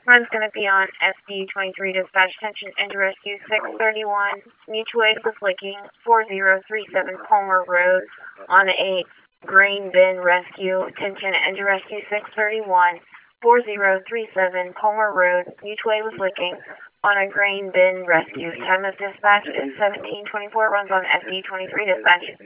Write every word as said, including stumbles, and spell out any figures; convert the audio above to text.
Run's going to be on S D twenty-three dispatch. Attention, engine rescue six thirty-one, mutual aid with licking, four zero three seven Palmer Road on a grain bin rescue. Attention, engine rescue six thirty-one, four zero three seven Palmer Road, mutual aid with licking on a grain bin rescue. Time of dispatch is seventeen twenty-four. Runs on S D twenty-three dispatch.